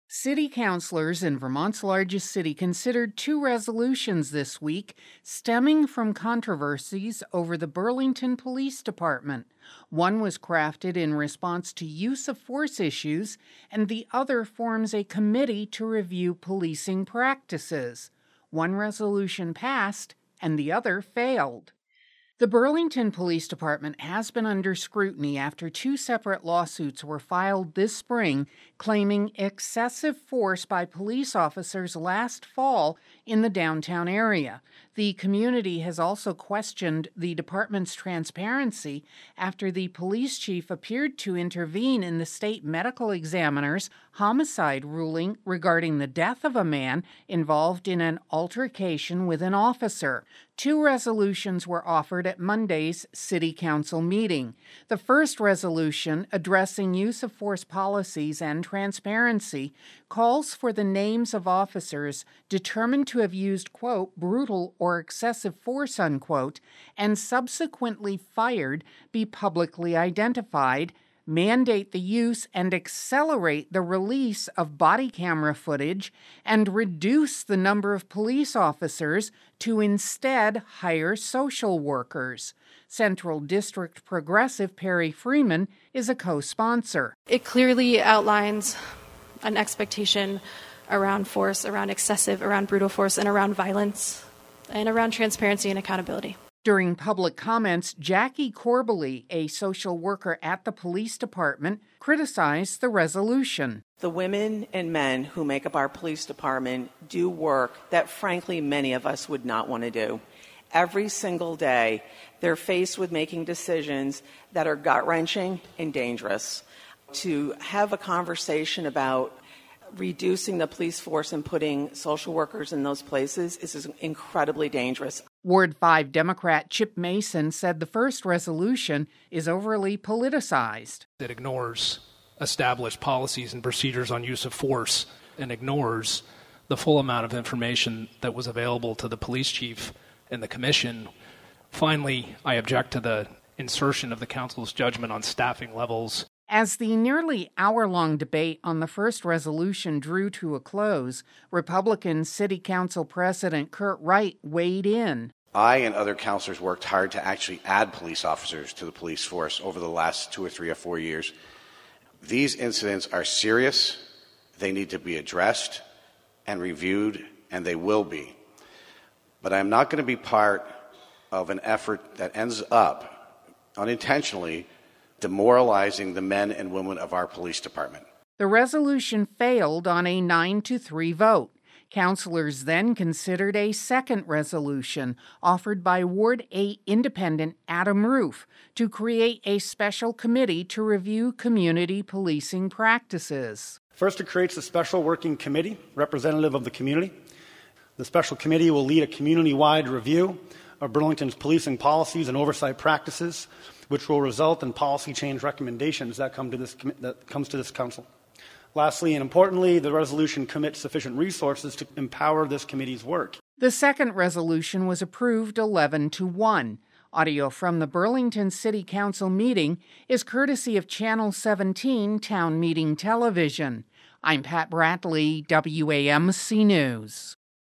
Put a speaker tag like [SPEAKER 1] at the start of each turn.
[SPEAKER 1] City councilors in Vermont's largest city considered two resolutions this week stemming from controversies over the Burlington Police Department. One was crafted in response to use of force issues, and the other forms a committee to review policing practices. One resolution passed, and the other failed. The Burlington Police Department has been under scrutiny after two separate lawsuits were filed this spring claiming excessive force by police officers last fall in the downtown area. The community has also questioned the department's transparency after the police chief appeared to intervene in the state medical examiner's homicide ruling regarding the death of a man involved in an altercation with an officer. Two resolutions were offered at Monday's City Council meeting. The first resolution, addressing use of force policies and transparency, calls for the names of officers determined to have used, quote, brutal or excessive force, unquote, and subsequently fired be publicly identified, mandate the use and accelerate the release of body camera footage, and reduce the number of police officers to instead hire social workers. Central District Progressive Perry Freeman is a co-sponsor.
[SPEAKER 2] It clearly outlines an expectation around force, around excessive, around brutal force, and around violence, and around transparency and accountability.
[SPEAKER 1] During public comments, Jackie Corbally, a social worker at the police department, criticized the resolution.
[SPEAKER 3] The women and men who make up our police department do work that, frankly, many of us would not want to do. Every single day, they're faced with making decisions that are gut-wrenching and dangerous. To have a conversation about reducing the police force and putting social workers in those places is incredibly dangerous.
[SPEAKER 1] Ward 5 Democrat Chip Mason said the first resolution is overly politicized.
[SPEAKER 4] It ignores established policies and procedures on use of force and ignores the full amount of information that was available to the police chief and the commission. Finally, I object to the insertion of the council's judgment on staffing levels.
[SPEAKER 1] As the nearly hour-long debate on the first resolution drew to a close, Republican City Council President Kurt Wright weighed in.
[SPEAKER 5] I and other councilors worked hard to actually add police officers to the police force over the last 2 or 3 or 4 years. These incidents are serious, they need to be addressed and reviewed, and they will be. But I'm not going to be part of an effort that ends up, unintentionally, demoralizing the men and women of our police department.
[SPEAKER 1] The resolution failed on a 9-3 vote. Councilors then considered a second resolution offered by Ward 8 Independent Adam Roof to create a special committee to review community policing practices.
[SPEAKER 6] First, it creates a special working committee representative of the community. The special committee will lead a community-wide review of Burlington's policing policies and oversight practices, which will result in policy change recommendations that comes to this council. Lastly, and importantly, the resolution commits sufficient resources to empower this committee's work.
[SPEAKER 1] The second resolution was approved 11-1. Audio from the Burlington City Council meeting is courtesy of Channel 17 Town Meeting Television. I'm Pat Bradley, WAMC News.